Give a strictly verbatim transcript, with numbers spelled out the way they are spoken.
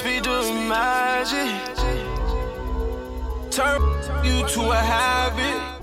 must be doing magic. Turn you to a habit.